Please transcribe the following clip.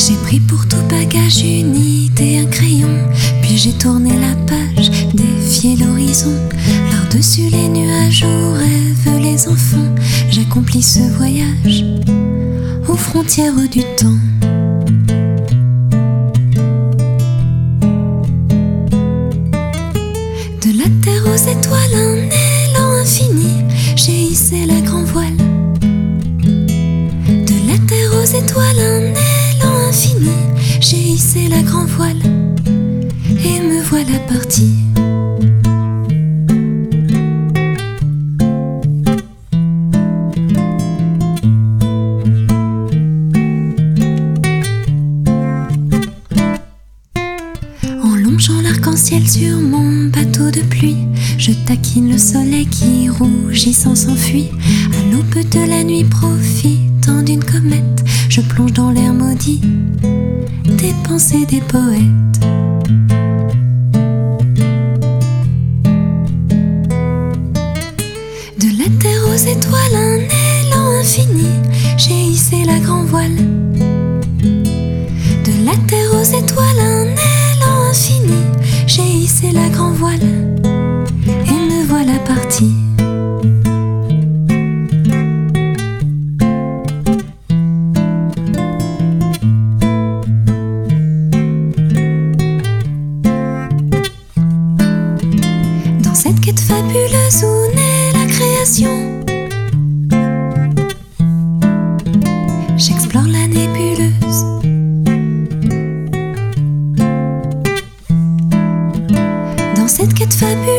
J'ai pris pour tout bagage une idée, un crayon, puis j'ai tourné la page, défié l'horizon. Par-dessus les nuages où rêvent les enfants, j'accomplis ce voyage aux frontières du temps. De la terre aux étoiles, un élan infini, j'ai hissé la grand voile. De la terre aux étoiles, un élan infini, j'ai hissé la grand voile, et me voilà partie. En longeant l'arc-en-ciel sur mon bateau de pluie, je taquine le soleil qui rougissant s'enfuit. À l'aube de la nuit, profitant d'une comète, je plonge dans l'air maudit des pensées des poètes. De la terre aux étoiles, un élan infini, j'ai hissé la grand voile. De la terre aux étoiles, un élan infini, j'ai hissé la grand voile, et me voilà partie. Dans cette quête fabuleuse où naît la création, j'explore la nébuleuse. Dans cette quête fabuleuse